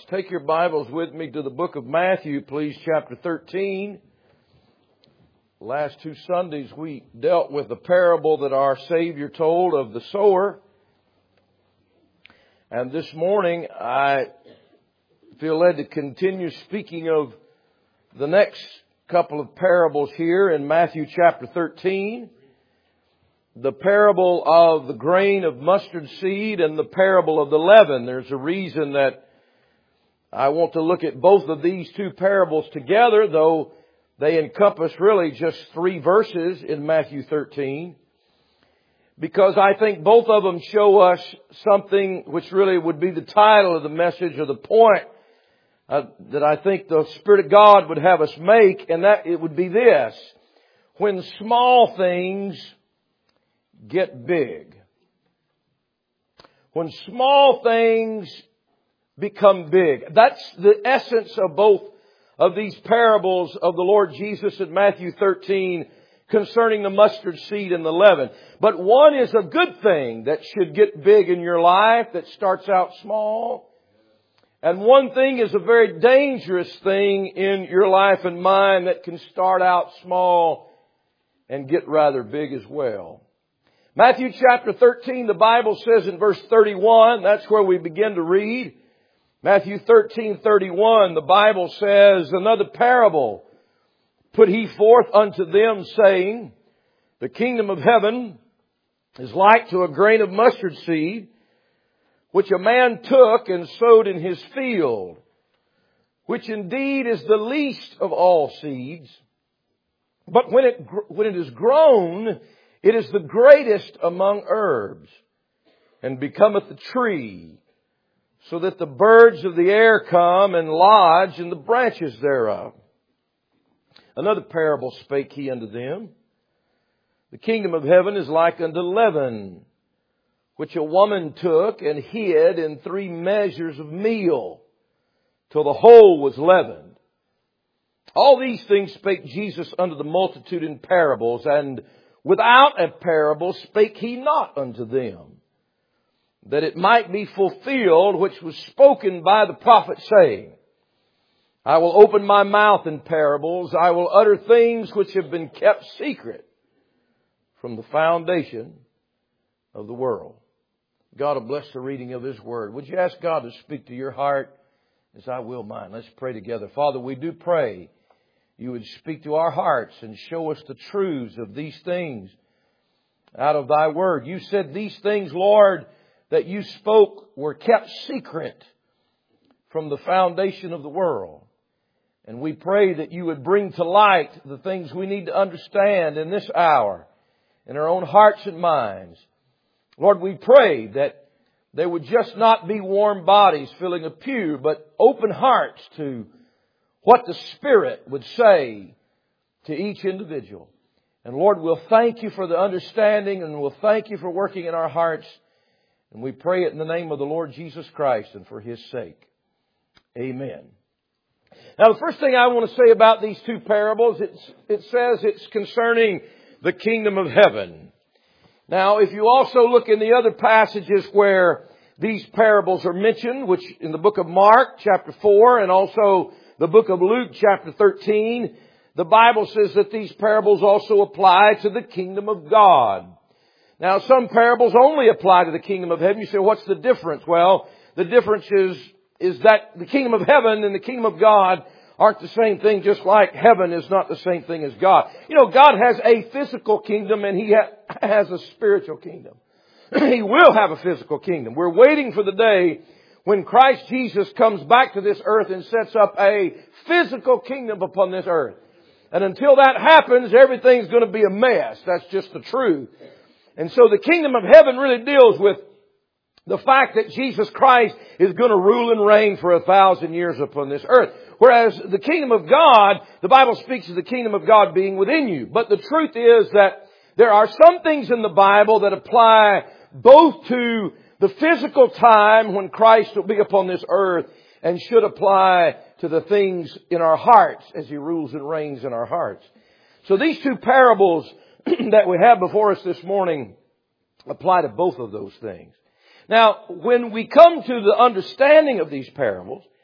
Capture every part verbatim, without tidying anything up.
Take your Bibles with me to the book of Matthew, please, chapter thirteen. Last two Sundays we dealt with the parable that our Savior told of the sower. And this morning I feel led to continue speaking of the next couple of parables here in Matthew chapter thirteen. The parable of the grain of mustard seed and the parable of the leaven. There's a reason that I want to look at both of these two parables together, though they encompass really just three verses in Matthew thirteen. Because I think both of them show us something which really would be the title of the message or the point uh, that I think the Spirit of God would have us make, and that it would be this: when small things get big. When small things become big. That's the essence of both of these parables of the Lord Jesus in Matthew thirteen concerning the mustard seed and the leaven. But one is a good thing that should get big in your life that starts out small. And one thing is a very dangerous thing in your life and mine that can start out small and get rather big as well. Matthew chapter thirteen, the Bible says in verse thirty-one, that's where we begin to read. Matthew thirteen thirty-one, the Bible says, "Another parable put he forth unto them, saying, The kingdom of heaven is like to a grain of mustard seed, which a man took and sowed in his field, which indeed is the least of all seeds. But when it, when it is grown, it is the greatest among herbs, and becometh a tree, so that the birds of the air come and lodge in the branches thereof. Another parable spake he unto them. The kingdom of heaven is like unto leaven, which a woman took and hid in three measures of meal, till the whole was leavened. All these things spake Jesus unto the multitude in parables, and without a parable spake he not unto them, that it might be fulfilled which was spoken by the prophet, saying, I will open my mouth in parables, I will utter things which have been kept secret from the foundation of the world." God will bless the reading of His Word. Would you ask God to speak to your heart as I will mine? Let's pray together. Father, we do pray You would speak to our hearts and show us the truths of these things out of Thy Word. You said these things, Lord, that You spoke were kept secret from the foundation of the world. And we pray that You would bring to light the things we need to understand in this hour, in our own hearts and minds. Lord, we pray that there would just not be warm bodies filling a pew, but open hearts to what the Spirit would say to each individual. And Lord, we'll thank You for the understanding, and we'll thank You for working in our hearts. And we pray it in the name of the Lord Jesus Christ and for His sake. Amen. Now, the first thing I want to say about these two parables, it's, it says it's concerning the kingdom of heaven. Now, if you also look in the other passages where these parables are mentioned, which in the book of Mark, chapter four, and also the book of Luke, chapter thirteen, the Bible says that these parables also apply to the kingdom of God. Now, some parables only apply to the kingdom of heaven. You say, what's the difference? Well, the difference is, is that the kingdom of heaven and the kingdom of God aren't the same thing, just like heaven is not the same thing as God. You know, God has a physical kingdom and He ha- has a spiritual kingdom. He will have a physical kingdom. We're waiting for the day when Christ Jesus comes back to this earth and sets up a physical kingdom upon this earth. And until that happens, everything's going to be a mess. That's just the truth. And so the kingdom of heaven really deals with the fact that Jesus Christ is going to rule and reign for a thousand years upon this earth. Whereas the kingdom of God, the Bible speaks of the kingdom of God being within you. But the truth is that there are some things in the Bible that apply both to the physical time when Christ will be upon this earth and should apply to the things in our hearts as He rules and reigns in our hearts. So these two parables that we have before us this morning apply to both of those things. Now, when we come to the understanding of these parables,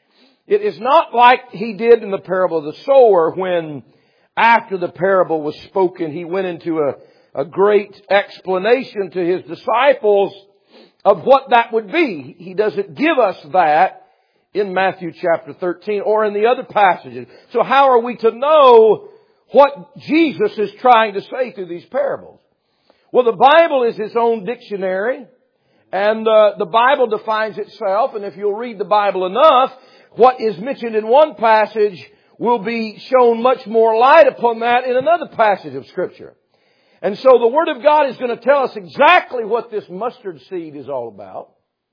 It is not like He did in the parable of the sower when after the parable was spoken, He went into a, a great explanation to His disciples of what that would be. He doesn't give us that in Matthew chapter thirteen or in the other passages. So how are we to know what Jesus is trying to say through these parables? Well, the Bible is its own dictionary, and uh, the Bible defines itself, and if you'll read the Bible enough, what is mentioned in one passage will be shown much more light upon that in another passage of Scripture. And so the Word of God is going to tell us exactly what this mustard seed is all about.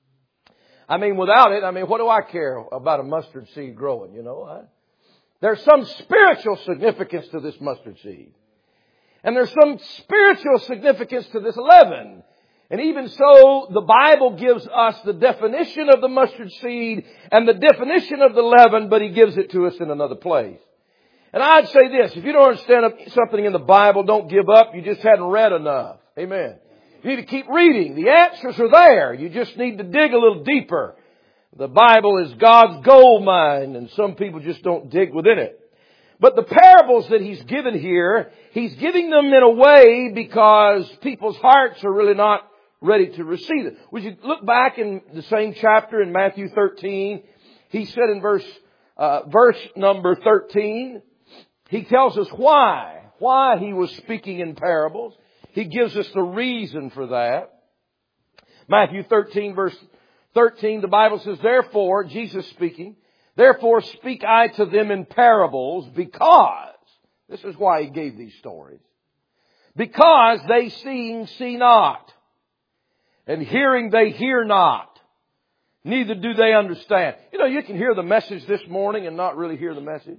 I mean, without it, I mean, what do I care about a mustard seed growing, you know? I, there's some spiritual significance to this mustard seed. And there's some spiritual significance to this leaven. And even so, the Bible gives us the definition of the mustard seed and the definition of the leaven, but He gives it to us in another place. And I'd say this, if you don't understand something in the Bible, don't give up. You just hadn't read enough. Amen. You need to keep reading. The answers are there. You just need to dig a little deeper. The Bible is God's gold mine, and some people just don't dig within it. But the parables that He's given here, He's giving them in a way because people's hearts are really not ready to receive it. Would you look back in the same chapter in Matthew thirteen? He said in verse, uh, verse number thirteen, He tells us why, why He was speaking in parables. He gives us the reason for that. Matthew thirteen verse thirteen, the Bible says, therefore, Jesus speaking, therefore speak I to them in parables because, this is why He gave these stories, because they seeing see not, and hearing they hear not, neither do they understand. You know, you can hear the message this morning and not really hear the message.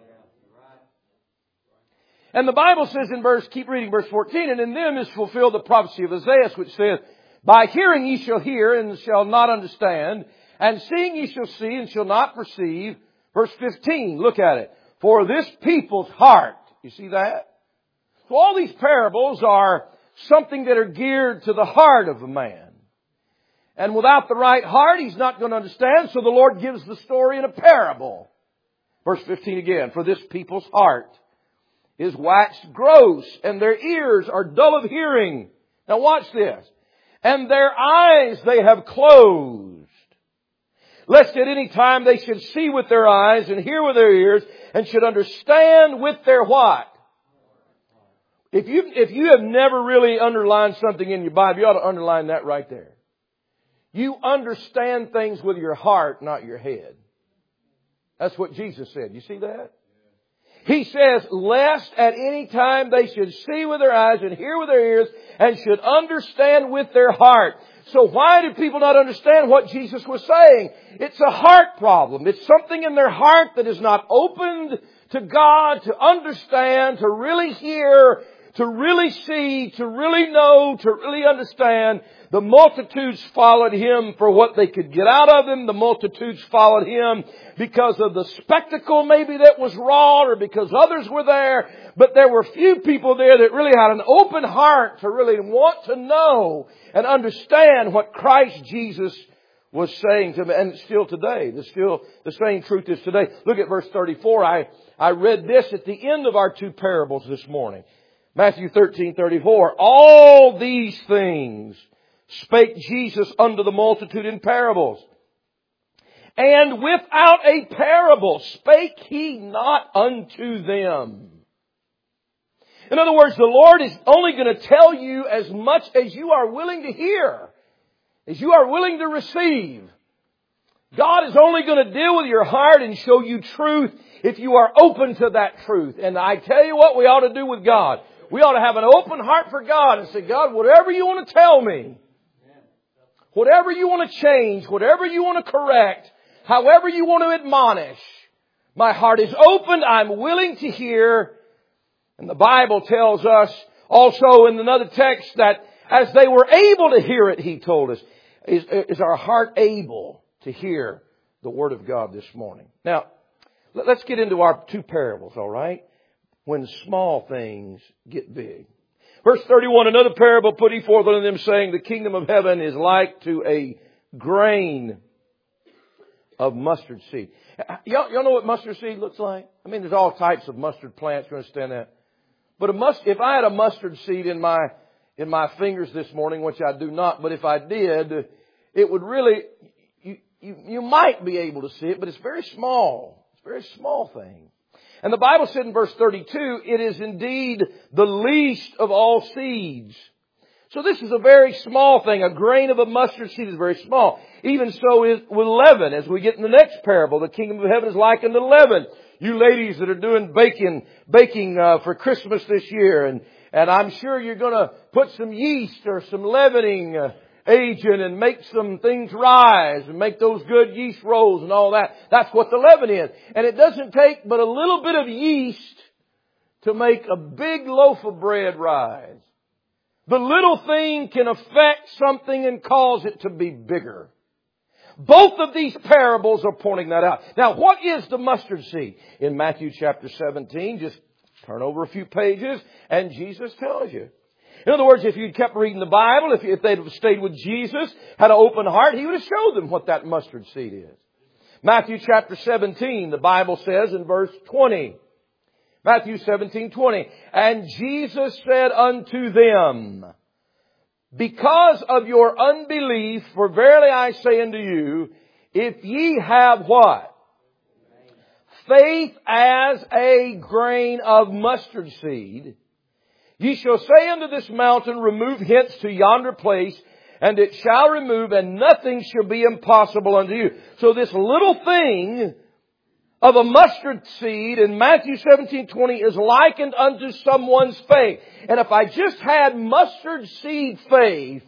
And the Bible says in verse, keep reading verse fourteen, and in them is fulfilled the prophecy of Isaiah, which saith, by hearing ye shall hear and shall not understand, and seeing ye shall see and shall not perceive. Verse fifteen, look at it. For this people's heart, you see that? So all these parables are something that are geared to the heart of a man. And without the right heart, he's not going to understand, so the Lord gives the story in a parable. Verse fifteen again, for this people's heart is waxed gross, and their ears are dull of hearing. Now watch this. And their eyes they have closed, lest at any time they should see with their eyes and hear with their ears and should understand with their what? If you, if you have never really underlined something in your Bible, you ought to underline that right there. You understand things with your heart, not your head. That's what Jesus said. You see that? He says, lest at any time they should see with their eyes and hear with their ears and should understand with their heart. So why do people not understand what Jesus was saying? It's a heart problem. It's something in their heart that is not opened to God to understand, to really hear, to really see, to really know, to really understand. The multitudes followed Him for what they could get out of Him. The multitudes followed Him because of the spectacle maybe that was wrought or because others were there. But there were few people there that really had an open heart to really want to know and understand what Christ Jesus was saying to them. And still today, the still the same truth is today. Look at verse thirty-four. I, I read this at the end of our two parables this morning. Matthew thirteen thirty-four. All these things spake Jesus unto the multitude in parables. And without a parable spake He not unto them. In other words, the Lord is only going to tell you as much as you are willing to hear, as you are willing to receive. God is only going to deal with your heart and show you truth if you are open to that truth. And I tell you what we ought to do with God. We ought to have an open heart for God and say, God, whatever you want to tell me, whatever you want to change, whatever you want to correct, however you want to admonish, my heart is open. I'm willing to hear. And the Bible tells us also in another text that as they were able to hear it, He told us, is, is our heart able to hear the Word of God this morning? Now, let's get into our two parables, all right? When small things get big. Verse thirty-one, another parable put He forth unto them, saying, the kingdom of heaven is like to a grain of mustard seed. Y'all, y'all know what mustard seed looks like? I mean, there's all types of mustard plants. You understand that? But a must, if I had a mustard seed in my, in my fingers this morning, which I do not, but if I did, it would really, you, you, you might be able to see it, but it's very small. It's a very small thing. And the Bible said in verse thirty-two, it is indeed the least of all seeds. So this is a very small thing. A grain of a mustard seed is very small. Even so is with leaven. As we get in the next parable, the kingdom of heaven is likened to leaven. You ladies that are doing baking, baking uh, for Christmas this year, and and I'm sure you're going to put some yeast or some leavening uh, agent and make some things rise and make those good yeast rolls and all that. That's what the leaven is. And it doesn't take but a little bit of yeast to make a big loaf of bread rise. The little thing can affect something and cause it to be bigger. Both of these parables are pointing that out. Now, what is the mustard seed? In Matthew chapter seventeen, just turn over a few pages and Jesus tells you. In other words, if you'd kept reading the Bible, if, if they'd have stayed with Jesus, had an open heart, He would have showed them what that mustard seed is. Matthew chapter seventeen, the Bible says in verse twenty. Matthew seventeen twenty. And Jesus said unto them, because of your unbelief, for verily I say unto you, if ye have what? Faith as a grain of mustard seed, ye shall say unto this mountain, remove hence to yonder place, and it shall remove, and nothing shall be impossible unto you. So this little thing of a mustard seed in Matthew seventeen twenty is likened unto someone's faith. And if I just had mustard seed faith,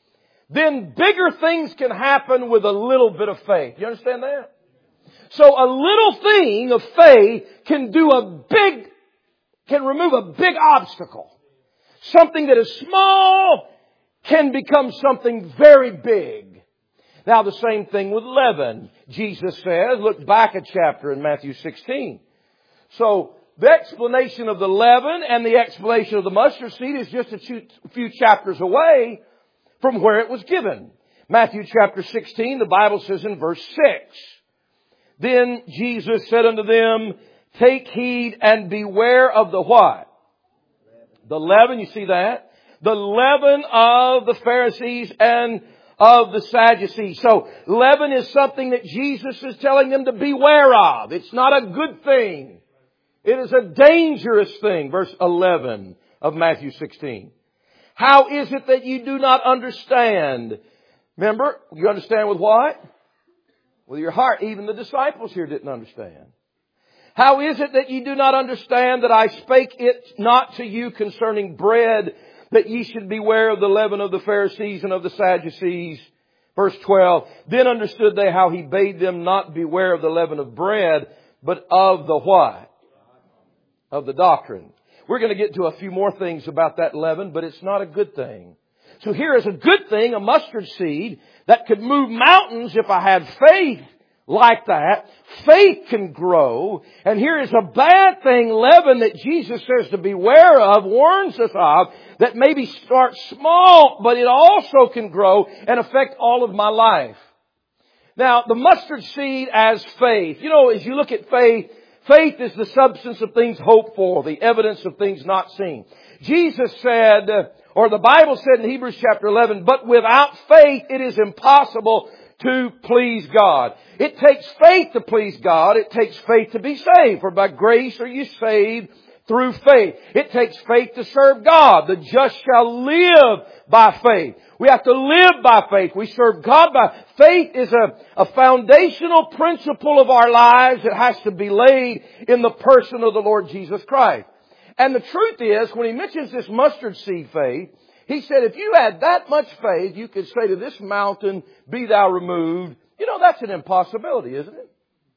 then bigger things can happen with a little bit of faith. You understand that? So a little thing of faith can do a big, can remove a big obstacle. Something that is small can become something very big. Now the same thing with leaven. Jesus says, look back a chapter in Matthew sixteen. So the explanation of the leaven and the explanation of the mustard seed is just a few chapters away from where it was given. Matthew chapter sixteen, the Bible says in verse six, then Jesus said unto them, take heed and beware of the what? The leaven, you see that? The leaven of the Pharisees and of the Sadducees. So leaven is something that Jesus is telling them to beware of. It's not a good thing. It is a dangerous thing. Verse eleven of Matthew sixteen. How is it that you do not understand? Remember, you understand with what? With your heart. Even the disciples here didn't understand. How is it that you do not understand that I spake it not to you concerning bread, that ye should beware of the leaven of the Pharisees and of the Sadducees? Verse twelve. Then understood they how He bade them not beware of the leaven of bread, but of the what? Of the doctrine. We're going to get to a few more things about that leaven, but it's not a good thing. So here is a good thing, a mustard seed that could move mountains if I had faith like that. Faith can grow. And here is a bad thing, leaven, that Jesus says to beware of, warns us of, that maybe starts small, but it also can grow and affect all of my life. Now, the mustard seed as faith. You know, as you look at faith, faith is the substance of things hoped for, the evidence of things not seen. Jesus said, or the Bible said in Hebrews chapter eleven, but without faith it is impossible to please God. It takes faith to please God. It takes faith to be saved. For by grace are you saved through faith. It takes faith to serve God. The just shall live by faith. We have to live by faith. We serve God by faith. Is a, a foundational principle of our lives that has to be laid in the person of the Lord Jesus Christ. And the truth is, when He mentions this mustard seed faith, He said, if you had that much faith, you could say to this mountain, be thou removed. You know, that's an impossibility, isn't it?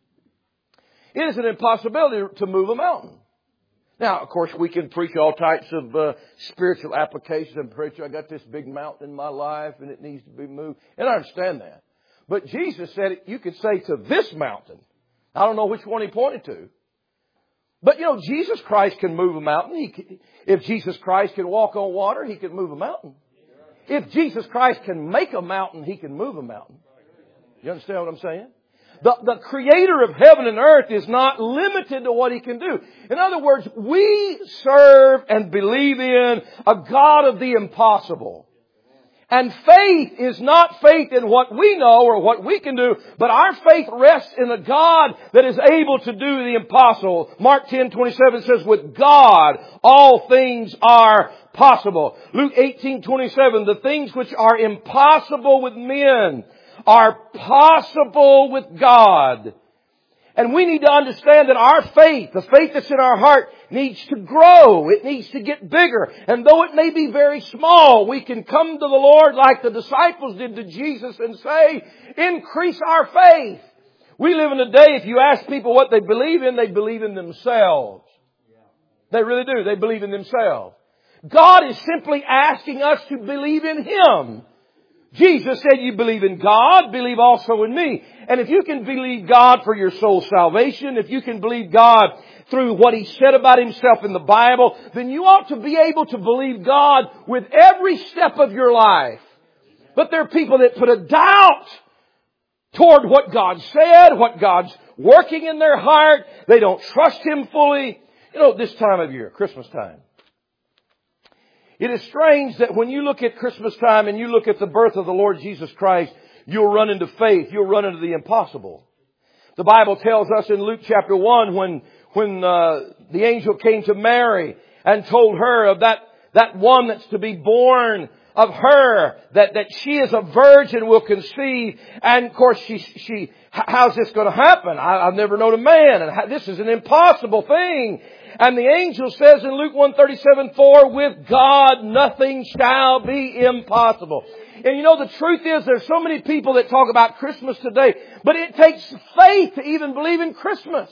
It is an impossibility to move a mountain. Now, of course, we can preach all types of uh, spiritual applications and preach, I got this big mountain in my life and it needs to be moved. And I understand that. But Jesus said you could say to this mountain. I don't know which one He pointed to. But, you know, Jesus Christ can move a mountain. He can, if Jesus Christ can walk on water, He can move a mountain. If Jesus Christ can make a mountain, He can move a mountain. You understand what I'm saying? The, the Creator of heaven and earth is not limited to what He can do. In other words, we serve and believe in a God of the impossible. And faith is not faith in what we know or what we can do, but our faith rests in a God that is able to do the impossible. Mark ten twenty-seven says, with God all things are possible. Luke eighteen twenty-seven, the things which are impossible with men are possible with God. And we need to understand that our faith, the faith that's in our heart, needs to grow. It needs to get bigger. And though it may be very small, we can come to the Lord like the disciples did to Jesus and say, increase our faith. We live in a day, if you ask people what they believe in, they believe in themselves. They really do. They believe in themselves. God is simply asking us to believe in Him. Jesus said, you believe in God, believe also in me. And if you can believe God for your soul's salvation, if you can believe God through what He said about Himself in the Bible, then you ought to be able to believe God with every step of your life. But there are people that put a doubt toward what God said, what God's working in their heart. They don't trust Him fully. You know, this time of year, Christmas time. It is strange that when you look at Christmas time and you look at the birth of the Lord Jesus Christ, you'll run into faith. You'll run into the impossible. The Bible tells us in Luke chapter one when, when, uh, the angel came to Mary and told her of that, that one that's to be born of her, that, that she is a virgin will conceive. And of course she, she, how's this going to happen? I, I've never known a man and how, this is an impossible thing. And the angel says in Luke one thirty-seven, for with God nothing shall be impossible. And you know, the truth is there's so many people that talk about Christmas today, but it takes faith to even believe in Christmas.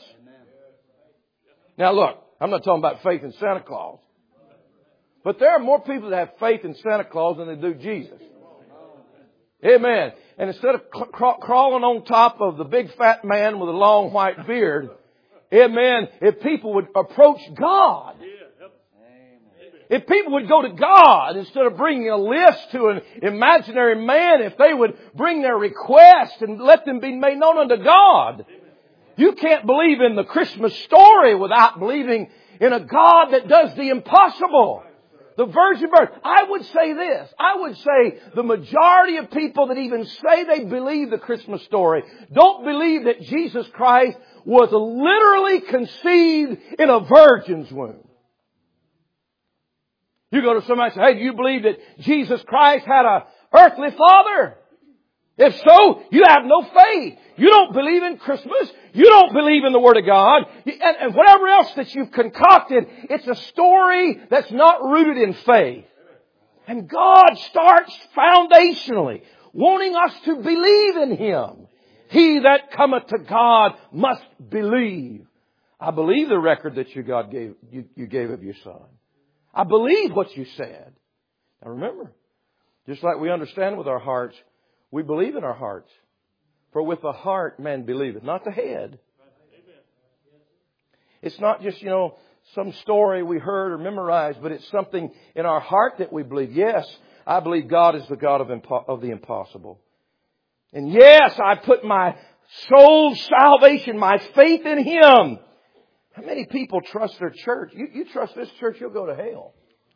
Now look, I'm not talking about faith in Santa Claus. But there are more people that have faith in Santa Claus than they do Jesus. Amen. And instead of cr- crawling on top of the big fat man with a long white beard, amen, if people would approach God, if people would go to God instead of bringing a list to an imaginary man, if they would bring their request and let them be made known unto God. You can't believe in the Christmas story without believing in a God that does the impossible. The virgin birth. I would say this. I would say the majority of people that even say they believe the Christmas story don't believe that Jesus Christ was literally conceived in a virgin's womb. You go to somebody and say, hey, do you believe that Jesus Christ had a earthly father? If so, you have no faith. You don't believe in Christmas. You don't believe in the Word of God. And, and whatever else that you've concocted, it's a story that's not rooted in faith. And God starts foundationally wanting us to believe in Him. He that cometh to God must believe. I believe the record that you God gave you, you gave of your Son. I believe what you said. Now remember, just like we understand with our hearts, we believe in our hearts. For with the heart man believeth, not the head. It's not just, you know, some story we heard or memorized, but it's something in our heart that we believe. Yes, I believe God is the God of, impo- of the impossible. And yes, I put my soul's salvation, my faith in Him. How many people trust their church? You, you trust this church, you'll go to hell.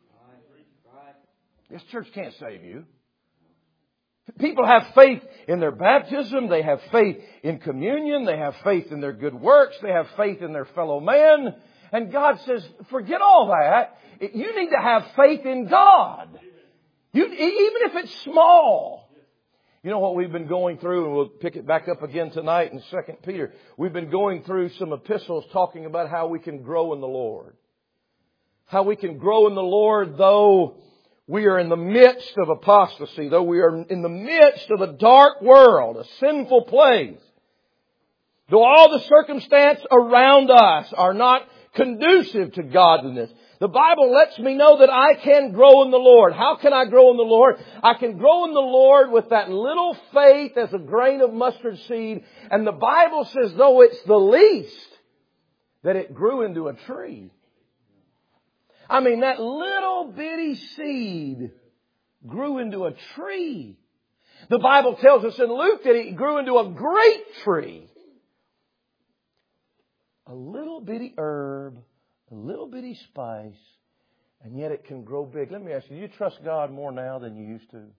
This church can't save you. People have faith in their baptism. They have faith in communion. They have faith in their good works. They have faith in their fellow man. And God says, forget all that. You need to have faith in God. You, even if it's small. You know what we've been going through, and we'll pick it back up again tonight in Second Peter. We've been going through some epistles talking about how we can grow in the Lord. How we can grow in the Lord though we are in the midst of apostasy, though we are in the midst of a dark world, a sinful place. Though all the circumstances around us are not conducive to godliness, the Bible lets me know that I can grow in the Lord. How can I grow in the Lord? I can grow in the Lord with that little faith as a grain of mustard seed. And the Bible says, though it's the least, that it grew into a tree. I mean, that little bitty seed grew into a tree. The Bible tells us in Luke that it grew into a great tree. a little bitty herb, a little bitty spice, and yet it can grow big. Let me ask you, do you trust God more now than you used to?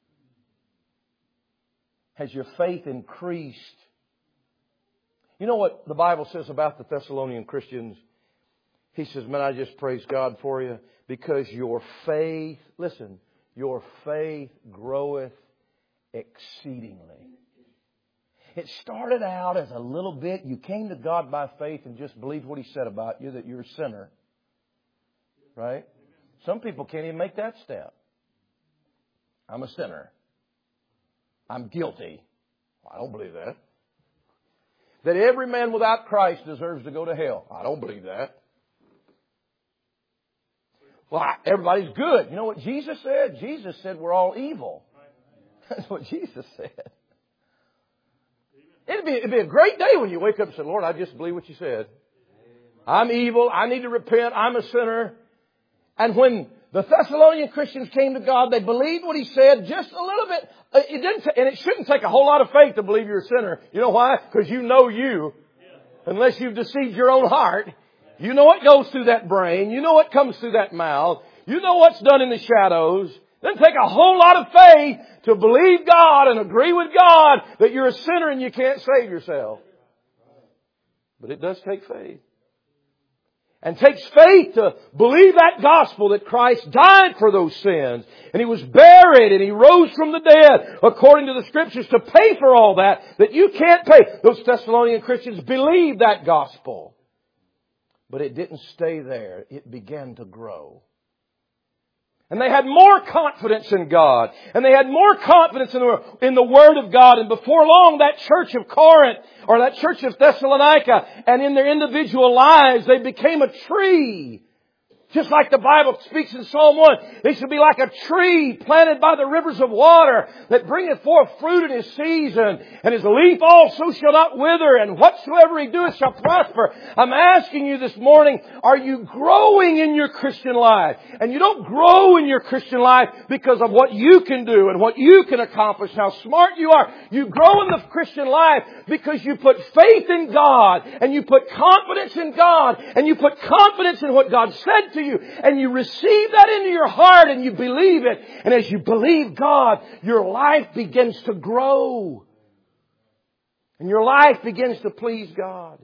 Has your faith increased? You know what the Bible says about the Thessalonian Christians? He says, man, I just praise God for you because your faith, listen, your faith groweth exceedingly. It started out as a little bit. You came to God by faith and just believed what He said about you, that you're a sinner. Right? Some people can't even make that step. I'm a sinner. I'm guilty. I don't believe that. That every man without Christ deserves to go to hell. I don't believe that. Well, everybody's good. You know what Jesus said? Jesus said we're all evil. That's what Jesus said. It'd be, it'd be a great day when you wake up and say, Lord, I just believe what you said. I'm evil. I need to repent. I'm a sinner. And when the Thessalonian Christians came to God, they believed what He said just a little bit. It didn't, and it shouldn't take a whole lot of faith to believe you're a sinner. You know why? Because you know you. Unless you've deceived your own heart. You know what goes through that brain. You know what comes through that mouth. You know what's done in the shadows. It doesn't take a whole lot of faith to believe God and agree with God that you're a sinner and you can't save yourself. But it does take faith. And takes faith to believe that gospel that Christ died for those sins. And He was buried and He rose from the dead according to the Scriptures to pay for all that that you can't pay. Those Thessalonian Christians believed that gospel. But it didn't stay there. It began to grow. And they had more confidence in God. And they had more confidence in the, in the Word of God. And before long, that church of Corinth, or that church of Thessalonica, and in their individual lives, they became a tree. Just like the Bible speaks in Psalm one, they should be like a tree planted by the rivers of water that bringeth forth fruit in his season, and his leaf also shall not wither, and whatsoever he doeth shall prosper. I'm asking you this morning, are you growing in your Christian life? And you don't grow in your Christian life because of what you can do and what you can accomplish, how smart you are. You grow in the Christian life because you put faith in God, and you put confidence in God, and you put confidence in what God said to you, and you receive that into your heart and you believe it. And as you believe God, your life begins to grow. And your life begins to please God.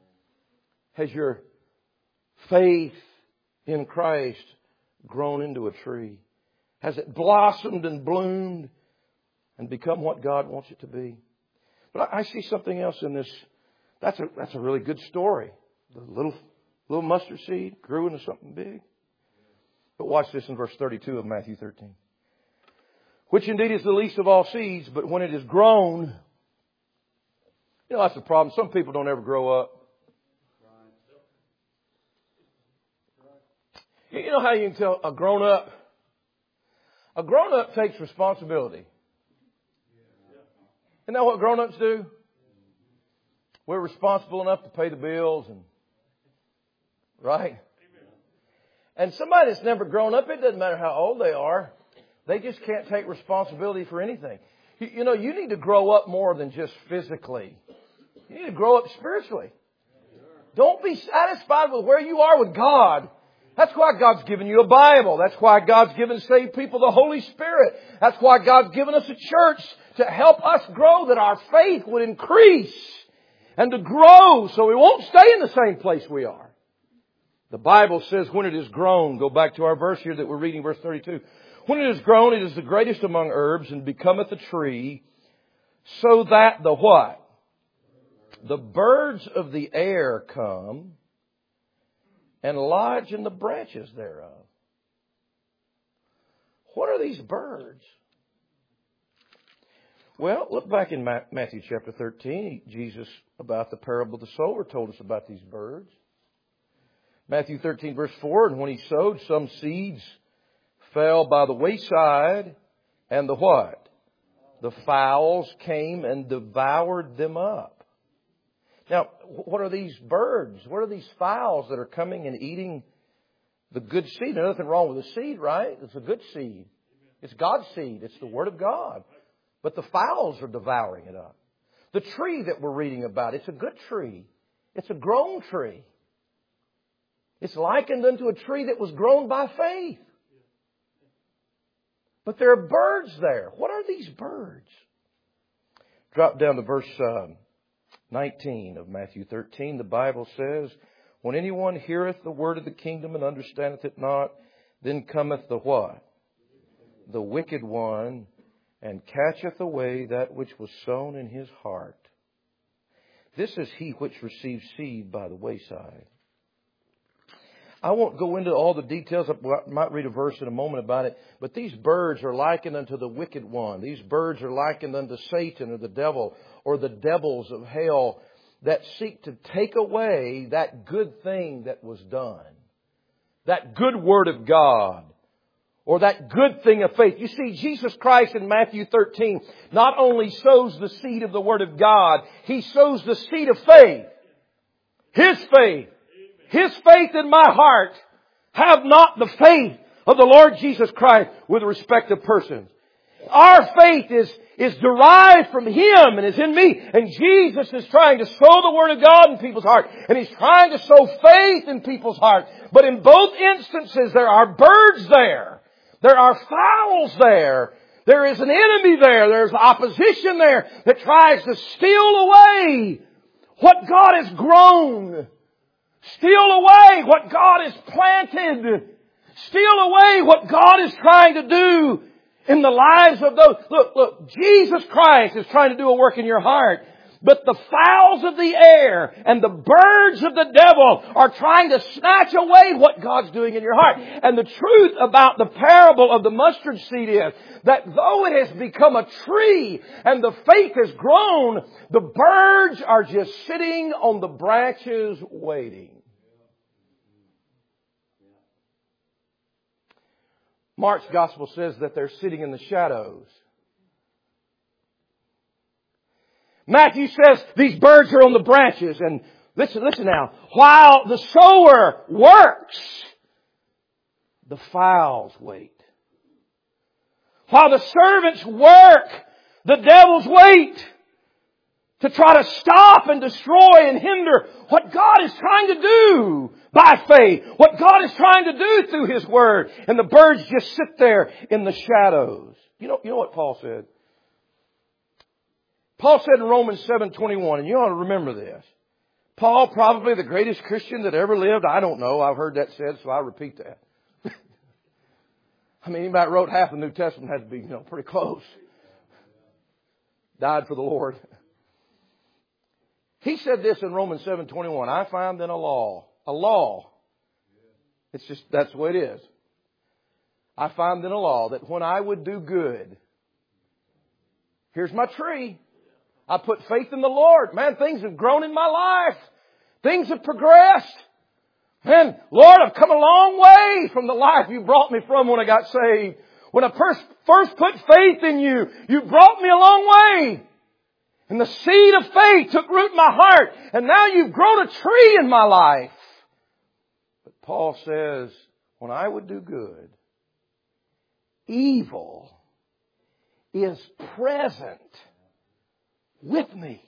Has your faith in Christ grown into a tree? Has it blossomed and bloomed and become what God wants it to be? But I see something else in this. That's a, that's a really good story. The little Little mustard seed grew into something big. But watch this in verse thirty-two of Matthew thirteen. Which indeed is the least of all seeds, but when it is grown... You know, that's the problem. Some people don't ever grow up. You know how you can tell a grown-up? A grown-up takes responsibility. Isn't that what grown-ups do? We're responsible enough to pay the bills and... Right? And somebody that's never grown up, it doesn't matter how old they are. They just can't take responsibility for anything. You, you know, you need to grow up more than just physically. You need to grow up spiritually. Don't be satisfied with where you are with God. That's why God's given you a Bible. That's why God's given saved people the Holy Spirit. That's why God's given us a church to help us grow, that our faith would increase and to grow so we won't stay in the same place we are. The Bible says when it is grown, go back to our verse here that we're reading, verse thirty-two. When it is grown, it is the greatest among herbs and becometh a tree, so that the what? The birds of the air come and lodge in the branches thereof. What are these birds? Well, look back in Matthew chapter thirteen. Jesus, about the parable of the sower, told us about these birds. Matthew thirteen verse four, and when he sowed, some seeds fell by the wayside, and the what? The fowls came and devoured them up. Now, what are these birds? What are these fowls that are coming and eating the good seed? There's nothing wrong with the seed, right? It's a good seed. It's God's seed. It's the Word of God. But the fowls are devouring it up. The tree that we're reading about, it's a good tree. It's a grown tree. It's likened unto a tree that was grown by faith. But there are birds there. What are these birds? Drop down to verse uh, nineteen of Matthew thirteen. The Bible says, when anyone heareth the word of the kingdom and understandeth it not, then cometh the what? The wicked one, and catcheth away that which was sown in his heart. This is he which receives seed by the wayside. I won't go into all the details. I might read a verse in a moment about it. But these birds are likened unto the wicked one. These birds are likened unto Satan or the devil or the devils of hell that seek to take away that good thing that was done. That good word of God. Or that good thing of faith. You see, Jesus Christ in Matthew thirteen not only sows the seed of the Word of God, He sows the seed of faith. His faith. His faith in my heart. Have not the faith of the Lord Jesus Christ with respect to persons. Our faith is, is derived from Him and is in me. And Jesus is trying to sow the Word of God in people's heart. And He's trying to sow faith in people's heart. But in both instances there are birds there. There are fowls there. There is an enemy there. There's opposition there that tries to steal away what God has grown. Steal away what God has planted. Steal away what God is trying to do in the lives of those. Look, look, Jesus Christ is trying to do a work in your heart. But the fowls of the air and the birds of the devil are trying to snatch away what God's doing in your heart. And the truth about the parable of the mustard seed is that though it has become a tree and the faith has grown, the birds are just sitting on the branches waiting. Mark's gospel says that they're sitting in the shadows. Matthew says these birds are on the branches. And listen, listen now. While the sower works, the fowls wait. While the servants work, the devils wait to try to stop and destroy and hinder what God is trying to do by faith. What God is trying to do through His Word. And the birds just sit there in the shadows. You know, you know what Paul said? Paul said in Romans seven twenty-one, and you ought to remember this. Paul, probably the greatest Christian that ever lived. I don't know. I've heard that said, so I repeat that. I mean, he might wrote half the New Testament. Had to be, you know, pretty close. Died for the Lord. He said this in Romans seven twenty-one. I find then a law. A law. It's just, that's the way it is. I find then a law that when I would do good, here's my tree. I put faith in the Lord. Man, things have grown in my life. Things have progressed. Man, Lord, I've come a long way from the life you brought me from when I got saved. When I first, first put faith in you, you brought me a long way. And the seed of faith took root in my heart. And now you've grown a tree in my life. But Paul says, when I would do good, evil is present with me.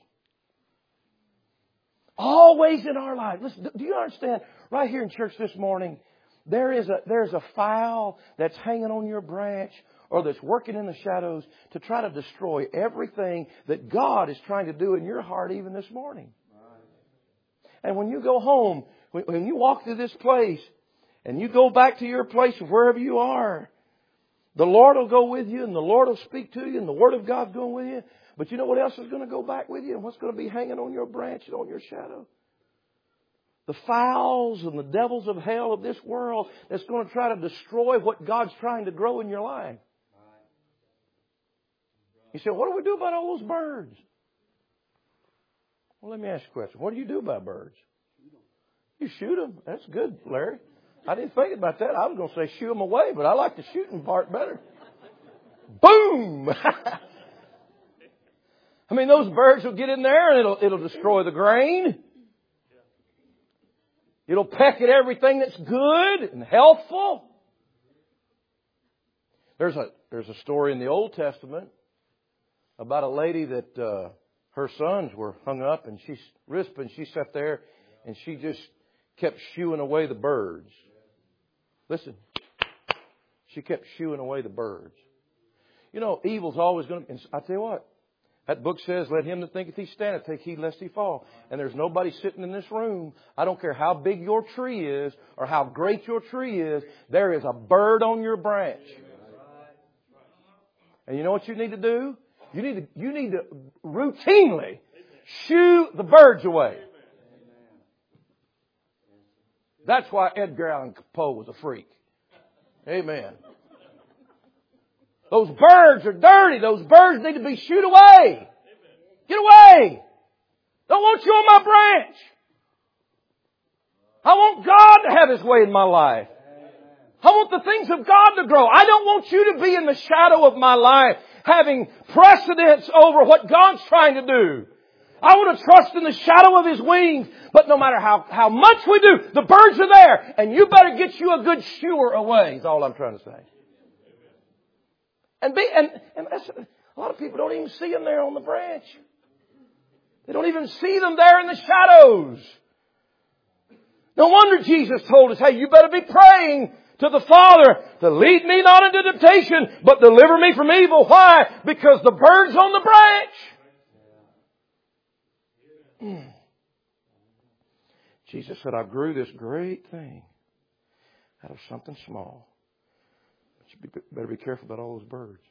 Always in our life. Listen, do you understand? Right here in church this morning, there is a, there's a fowl that's hanging on your branch or that's working in the shadows to try to destroy everything that God is trying to do in your heart even this morning. And when you go home, when, when you walk through this place and you go back to your place of wherever you are, the Lord will go with you and the Lord will speak to you and the Word of God's going with you. But you know what else is going to go back with you and what's going to be hanging on your branch and on your shadow? The fowls and the devils of hell of this world that's going to try to destroy what God's trying to grow in your life. You say, what do we do about all those birds? Well, let me ask you a question. What do you do about birds? You shoot them. That's good, Larry. I didn't think about that. I was going to say shoo them away, but I like the shooting part better. Boom! I mean, those birds will get in there and it'll, it'll destroy the grain. It'll peck at everything that's good and healthful. There's a, there's a story in the Old Testament about a lady that uh, her sons were hung up and she's risping. She sat there And she just kept shooing away the birds. Listen. She kept shooing away the birds. You know, evil's always going to... I tell you what. That book says, let him that thinketh he standeth take heed lest he fall. And there's nobody sitting in this room. I don't care how big your tree is or how great your tree is. There is a bird on your branch. And you know what you need to do? You need to, you need to routinely shoo the birds away. That's why Edgar Allan Poe was a freak. Amen. Those birds are dirty. Those birds need to be shooed away. Get away. Don't want you on my branch. I want God to have His way in my life. I want the things of God to grow. I don't want you to be in the shadow of my life, having precedence over what God's trying to do. I want to trust in the shadow of His wings. But no matter how, how much we do, the birds are there. And you better get you a good shooer away, is all I'm trying to say. And, be, and, and that's, a lot of people don't even see them there on the branch. They don't even see them there in the shadows. No wonder Jesus told us, hey, you better be praying to the Father to lead me not into temptation, but deliver me from evil. Why? Because the bird's on the branch. Mm. Jesus said, I grew this great thing out of something small. But you better be careful about all those birds.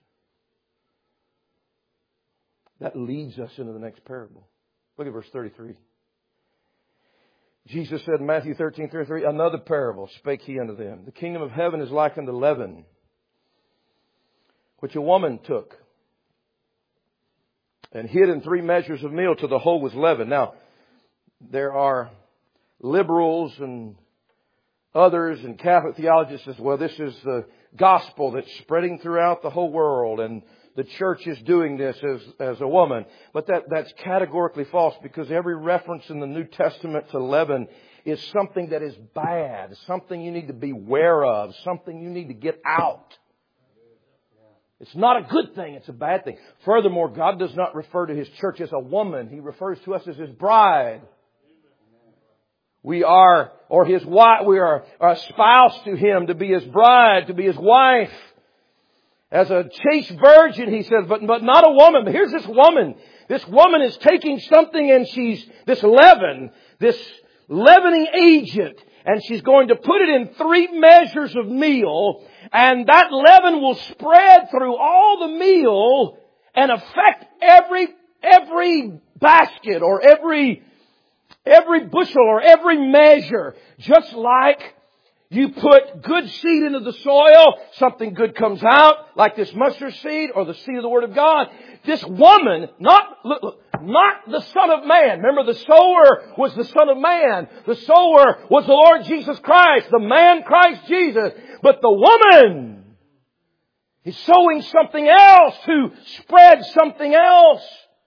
That leads us into the next parable. Look at verse thirty-three. Jesus said in Matthew thirteen thirty-three, another parable spake He unto them. The kingdom of heaven is like unto leaven, which a woman took and hid in three measures of meal till the whole was leavened. Now, there are liberals and others and Catholic theologists says, well, this is the gospel that's spreading throughout the whole world and the church is doing this as, as a woman. But that, that's categorically false, because every reference in the New Testament to leaven is something that is bad, something you need to be aware of, something you need to get out. It's not a good thing, it's a bad thing. Furthermore, God does not refer to His church as a woman. He refers to us as His bride. We are, or His wife, we are a spouse to Him, to be His bride, to be His wife. As a chaste virgin, He says, but, but not a woman. But here's this woman. This woman is taking something and she's, this leaven, this leavening agent, and she's going to put it in three measures of meal, and that leaven will spread through all the meal and affect every, every basket or every, every bushel or every measure. Just like you put good seed into the soil, something good comes out, like this mustard seed or the seed of the Word of God. This woman, not, look, look, not the Son of Man. Remember, the sower was the Son of Man. The sower was the Lord Jesus Christ, the man Christ Jesus. But the woman is sowing something else to spread something else.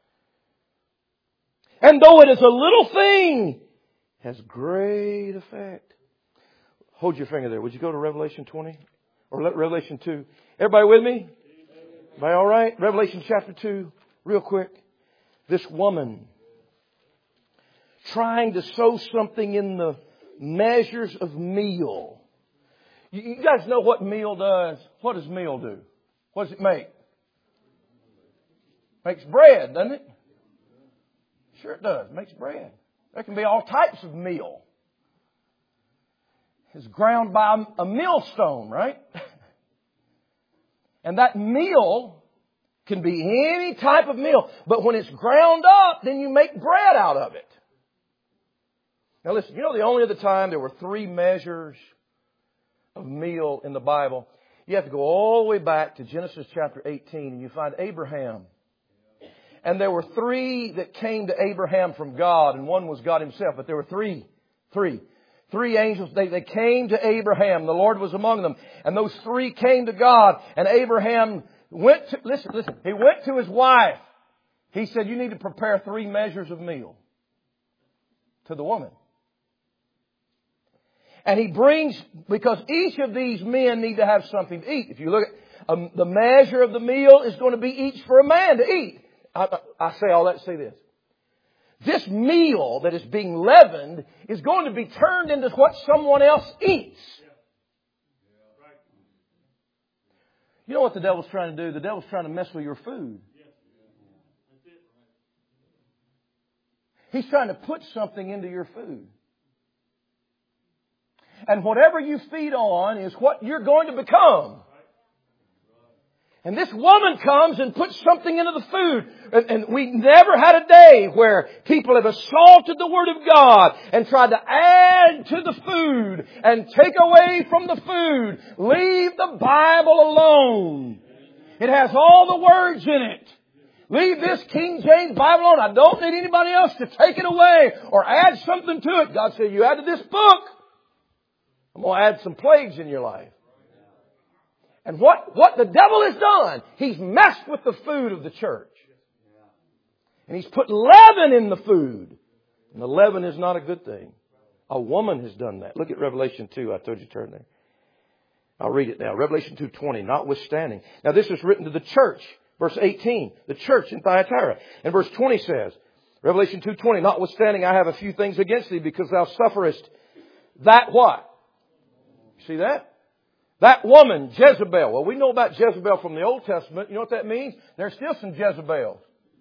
And though it is a little thing, it has great effect. Hold your finger there. Would you go to Revelation twenty? Or Revelation two? Everybody with me? Am I all right? Revelation chapter two, real quick. This woman trying to sow something in the measures of meal. You guys know what meal does? What does meal do? What does it make? Makes bread, doesn't it? Sure it does. It makes bread. There can be all types of meal. It's ground by a millstone, right? And that meal can be any type of meal. But when it's ground up, then you make bread out of it. Now listen, you know the only other time there were three measures of meal in the Bible? You have to go all the way back to Genesis chapter eighteen and you find Abraham. And there were three that came to Abraham from God, and one was God Himself, but there were three. Three. Three angels, they, they came to Abraham. The Lord was among them. And those three came to God. And Abraham went to, listen, listen, he went to his wife. He said, you need to prepare three measures of meal to the woman. And he brings, because each of these men need to have something to eat. If you look at um, the measure of the meal is going to be each for a man to eat. I, I, I say all that to say this. this meal that is being leavened is going to be turned into what someone else eats. You know what the devil's trying to do? The devil's trying to mess with your food. He's trying to put something into your food. And whatever you feed on is what you're going to become. And this woman comes and puts something into the food. And, and we never had a day where people have assaulted the Word of God and tried to add to the food and take away from the food. Leave the Bible alone. It has all the words in it. Leave this King James Bible alone. I don't need anybody else to take it away or add something to it. God said, you added this book, I'm going to add some plagues in your life. And what, what the devil has done, he's messed with the food of the church. And he's put leaven in the food. And the leaven is not a good thing. A woman has done that. Look at Revelation two. I told you to turn there. I'll read it now. Revelation two twenty. Notwithstanding. Now this is written to the church. Verse eighteen. The church in Thyatira. And verse twenty says, Revelation two twenty. Notwithstanding, I have a few things against thee, because thou sufferest that what? See that? That woman, Jezebel. Well, we know about Jezebel from the Old Testament. You know what that means? There's still some Jezebels.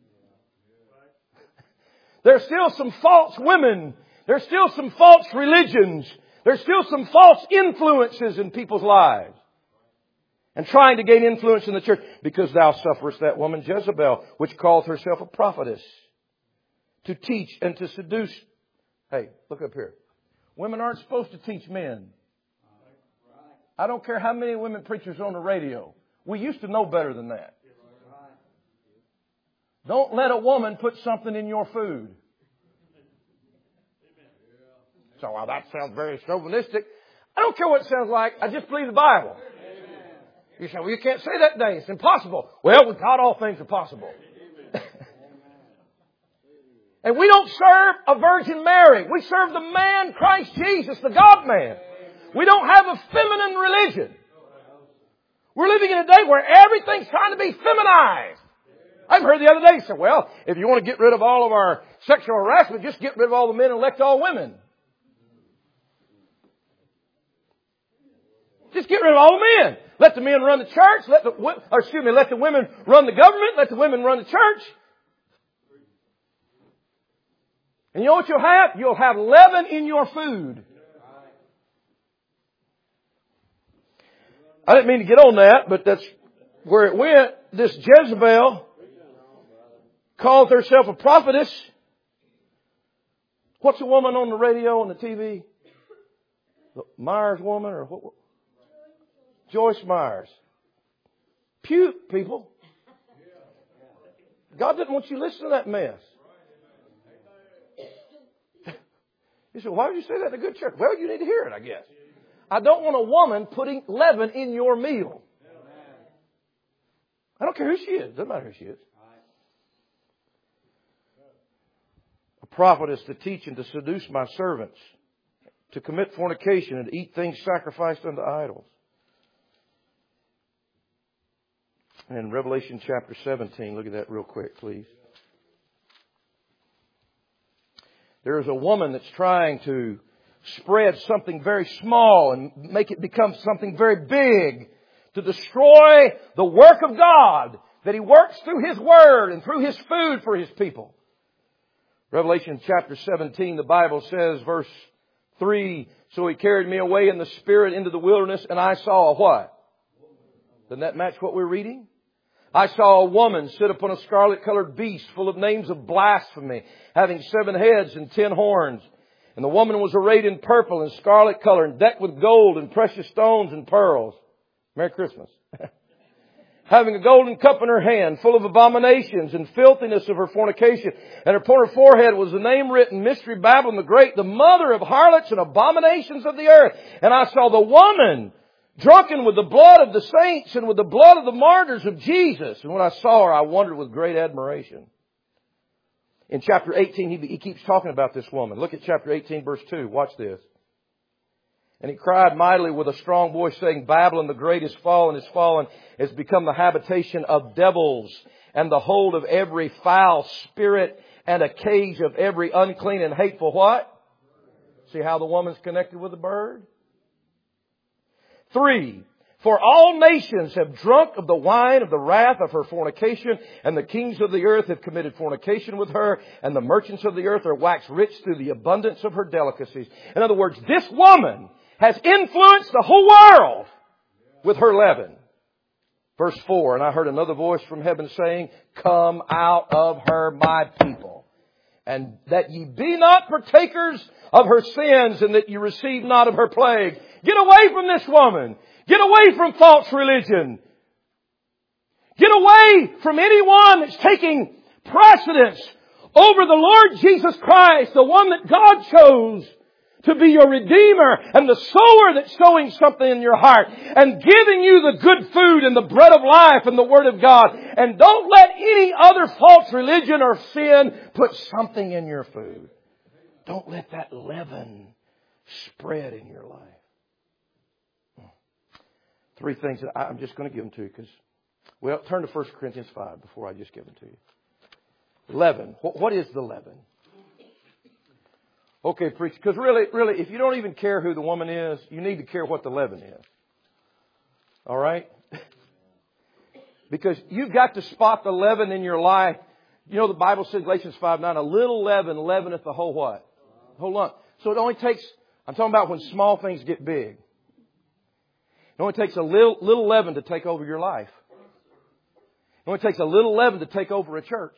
There's still some false women. There's still some false religions. There's still some false influences in people's lives. And trying to gain influence in the church. Because thou sufferest that woman Jezebel, which calleth herself a prophetess, to teach and to seduce. Hey, look up here. Women aren't supposed to teach men. I don't care how many women preachers on the radio. We used to know better than that. Don't let a woman put something in your food. So, well, that sounds very chauvinistic. I don't care what it sounds like. I just believe the Bible. You say, well, you can't say that today. It's impossible. Well, with God, all things are possible. And we don't serve a Virgin Mary. We serve the man, Christ Jesus, the God-man. We don't have a feminine religion. We're living in a day where everything's trying to be feminized. I've heard the other day, say, well, if you want to get rid of all of our sexual harassment, just get rid of all the men and elect all women. Just get rid of all the men. Let the men run the church. Let the, or excuse me, let the women run the government. Let the women run the church. And you know what you'll have? You'll have leaven in your food. I didn't mean to get on that, but that's where it went. This Jezebel called herself a prophetess. What's a woman on the radio and the T V? The Myers woman or what? Joyce Myers. Puke, people. God didn't want you to listen to that mess. You said, why would you say that in a good church? Well, you need to hear it, I guess. I don't want a woman putting leaven in your meal. I don't care who she is. Doesn't matter who she is. A prophetess to teach and to seduce my servants, to commit fornication and to eat things sacrificed unto idols. And in Revelation chapter seventeen, look at that real quick, please. There is a woman that's trying to spread something very small and make it become something very big to destroy the work of God that He works through His Word and through His food for His people. Revelation chapter seventeen, the Bible says, verse three, so He carried me away in the Spirit into the wilderness, and I saw a what? Doesn't that match what we're reading? I saw a woman sit upon a scarlet-colored beast full of names of blasphemy, having seven heads and ten horns. And the woman was arrayed in purple and scarlet color and decked with gold and precious stones and pearls. Merry Christmas. Having a golden cup in her hand, full of abominations and filthiness of her fornication. And upon her forehead was the name written, Mystery Babylon the Great, the mother of harlots and abominations of the earth. And I saw the woman drunken with the blood of the saints and with the blood of the martyrs of Jesus. And when I saw her, I wondered with great admiration. In chapter eighteen, he, he keeps talking about this woman. Look at chapter eighteen, verse two. Watch this. And he cried mightily with a strong voice, saying, Babylon the great is fallen, is fallen, has become the habitation of devils, and the hold of every foul spirit and a cage of every unclean and hateful what? See how the woman's connected with the bird? Three, for all nations have drunk of the wine of the wrath of her fornication, and the kings of the earth have committed fornication with her, and the merchants of the earth are waxed rich through the abundance of her delicacies. In other words, this woman has influenced the whole world with her leaven. Verse four, and I heard another voice from heaven saying, come out of her, my people, and that ye be not partakers of her sins, and that ye receive not of her plague. Get away from this woman. Get away from false religion. Get away from anyone that's taking precedence over the Lord Jesus Christ, the one that God chose to be your Redeemer, and the sower that's sowing something in your heart and giving you the good food and the bread of life and the Word of God. And don't let any other false religion or sin put something in your food. Don't let that leaven spread in your life. Three things that I'm just going to give them to you because, well, turn to First Corinthians five before I just give them to you. Leaven. What is the leaven? Okay, preacher, because really, really, if you don't even care who the woman is, you need to care what the leaven is. All right? Because you've got to spot the leaven in your life. You know, the Bible says, Galatians five nine, a little leaven leaveneth the whole what? The whole lump. So it only takes, I'm talking about when small things get big. It only takes a little, little leaven to take over your life. It only takes a little leaven to take over a church.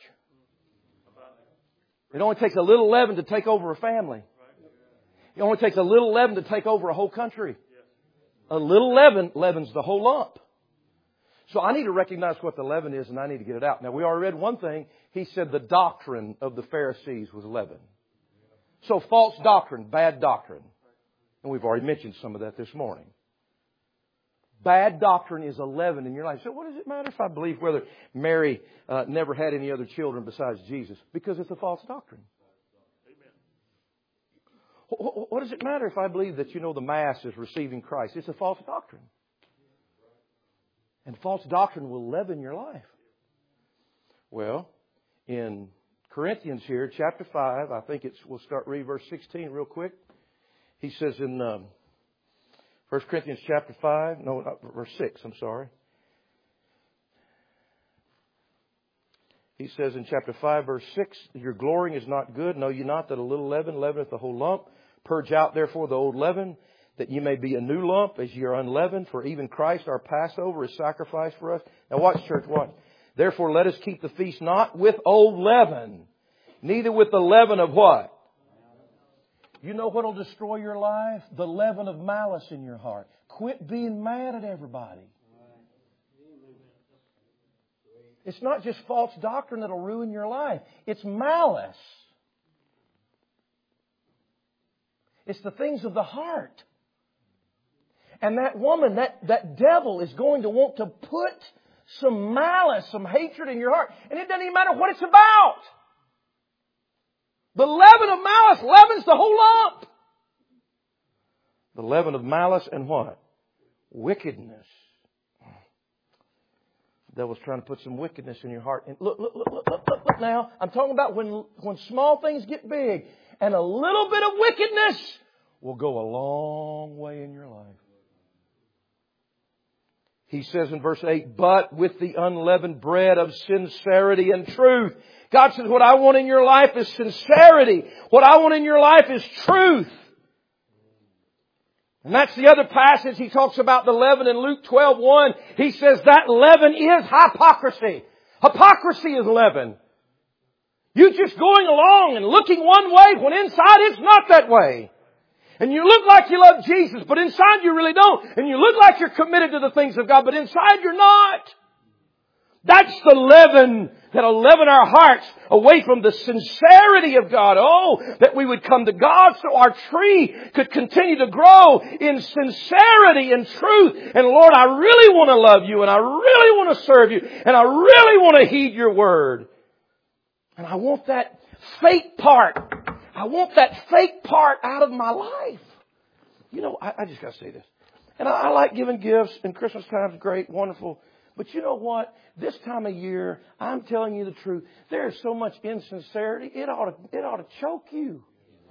It only takes a little leaven to take over a family. It only takes a little leaven to take over a whole country. A little leaven leavens the whole lump. So I need to recognize what the leaven is, and I need to get it out. Now, we already read one thing. He said the doctrine of the Pharisees was leaven. So false doctrine, bad doctrine. And we've already mentioned some of that this morning. Bad doctrine is a leaven in your life. So what does it matter if I believe whether Mary uh, never had any other children besides Jesus? Because it's a false doctrine. Amen. What does it matter if I believe that, you know, the Mass is receiving Christ? It's a false doctrine. And false doctrine will leaven your life. Well, in Corinthians here, chapter five, I think it's, we'll start reading verse sixteen real quick. He says in Um, First Corinthians chapter five, no, not, verse six, I'm sorry. He says in chapter five, verse six, your glorying is not good. Know ye not that a little leaven leaveneth the whole lump? Purge out therefore the old leaven, that ye may be a new lump, as ye are unleavened. For even Christ our Passover is sacrificed for us. Now watch, church, watch. Therefore let us keep the feast not with old leaven, neither with the leaven of what? You know what will destroy your life? The leaven of malice in your heart. Quit being mad at everybody. It's not just false doctrine that will ruin your life. It's malice. It's the things of the heart. And that woman, that, that devil is going to want to put some malice, some hatred in your heart. And it doesn't even matter what it's about. The leaven of malice leavens the whole lump. The leaven of malice and what? Wickedness. The devil's trying to put some wickedness in your heart. And look, look, look, look, look, look, look now. I'm talking about when, when small things get big. And a little bit of wickedness will go a long way in your life. He says in verse eight, but with the unleavened bread of sincerity and truth. God says, what I want in your life is sincerity. What I want in your life is truth. And that's the other passage. He talks about the leaven in Luke twelve one. He says that leaven is hypocrisy. Hypocrisy is leaven. You just going along and looking one way when inside it's not that way. And you look like you love Jesus, but inside you really don't. And you look like you're committed to the things of God, but inside you're not. That's the leaven that'll leaven our hearts away from the sincerity of God. Oh, that we would come to God so our tree could continue to grow in sincerity and truth. And Lord, I really want to love you, and I really want to serve you, and I really want to heed your word. And I want that fake part. I want that fake part out of my life. You know, I, I just got to say this. And I, I like giving gifts, and Christmas time is great, wonderful. But you know what? This time of year, I'm telling you the truth. There is so much insincerity. It ought to, it ought to choke you.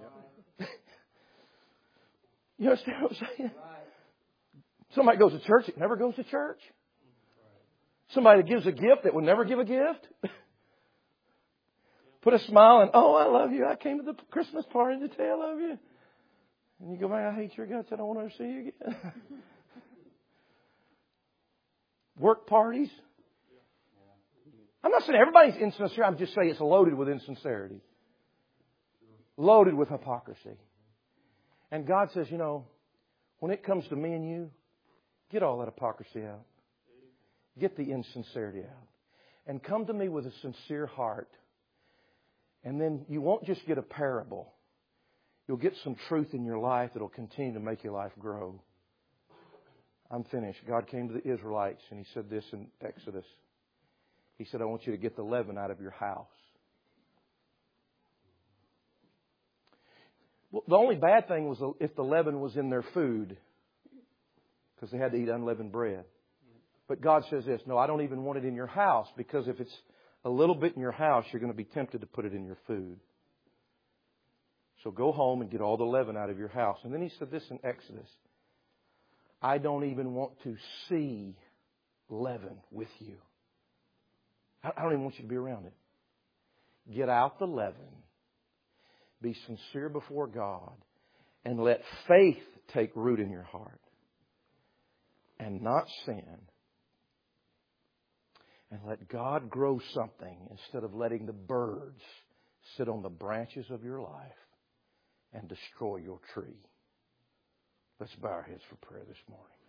You understand what I'm saying? Somebody goes to church that never goes to church. Somebody that gives a gift that would never give a gift. Put a smile and, oh, I love you. I came to the Christmas party to tell I love you. And you go, man, I hate your guts. I don't want to ever see you again. Work parties. I'm not saying everybody's insincere. I'm just saying it's loaded with insincerity. Loaded with hypocrisy. And God says, you know, when it comes to me and you, get all that hypocrisy out. Get the insincerity out. And come to me with a sincere heart. And then you won't just get a parable. You'll get some truth in your life that will continue to make your life grow. I'm finished. God came to the Israelites and He said this in Exodus. He said, I want you to get the leaven out of your house. Well, the only bad thing was if the leaven was in their food, because they had to eat unleavened bread. But God says this, no, I don't even want it in your house, because if it's a little bit in your house, you're going to be tempted to put it in your food. So go home and get all the leaven out of your house. And then He said this in Exodus. I don't even want to see leaven with you. I don't even want you to be around it. Get out the leaven. Be sincere before God. And let faith take root in your heart. And not sin. And let God grow something instead of letting the birds sit on the branches of your life and destroy your tree. Let's bow our heads for prayer this morning.